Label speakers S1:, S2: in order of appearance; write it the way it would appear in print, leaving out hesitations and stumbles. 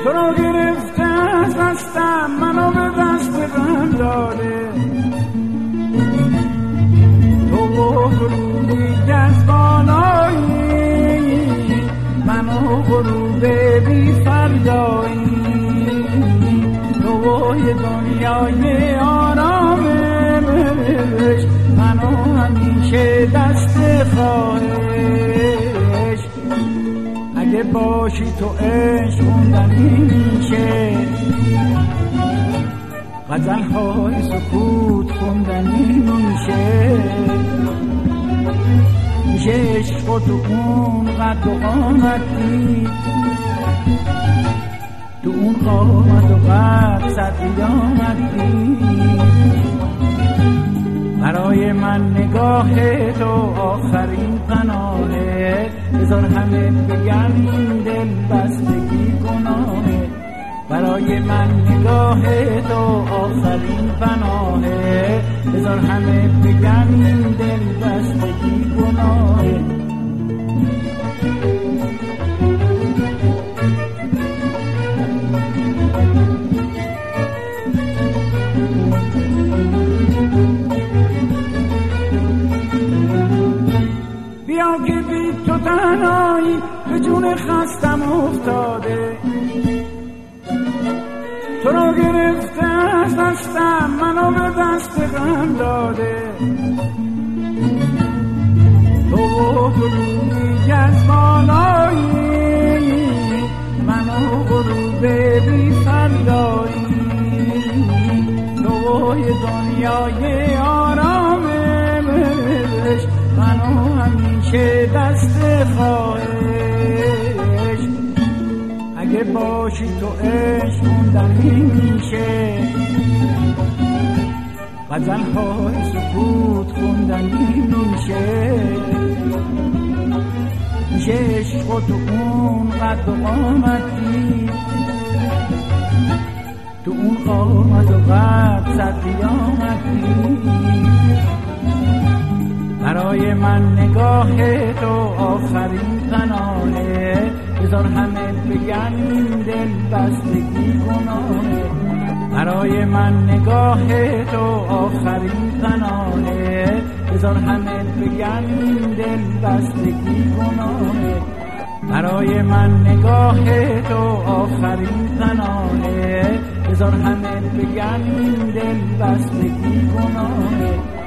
S1: تو رو گرفته از دستم، منو به دست غم داده. تو غروبی که از بالایی، منو غروب بی فردایی. تو یه دنیای آرامش، منو همیشه دست خواهش. اگه باشی تو عشق خوندنی میشه، غزل‌های سکوت خوندنی میشه. میشه عشق و تو اون قد و قامتی، تو اون قامت و قد صد قیامتی. برای من نگاه تو آخرین پناهه، بذار همه بگن این دل بستگی گناهه. برای من نگاه تو آخرین پناهه، بذار همه بگن این دل بستگی گناهه. بیا که بی تو تنهایی به جون خستم افتاده. تو رو گرفته از دستم، منو به دست غم داده. تو غروبی از بالایی، منو غروب بی فردایی. تو یه دنیای آرامش، منو همیشه دست خواهش. اگه باشی تو عشق خوندنی میشه، غزل‌های سکوت خوندنی میشه. میشه عشق و تو اون قد و قامتی، تو اون قامت و قد صد قیامتی. برای من نگاه تو آخرین پناهه، بذار همه بگن این دل بستگی گناهه. برای من نگاه تو آخرین پناهه، بذار همه بگن این دل بستگی گناهه. برای من نگاه تو آخرین پناهه، بذار همه بگن این دل بستگی گناهه.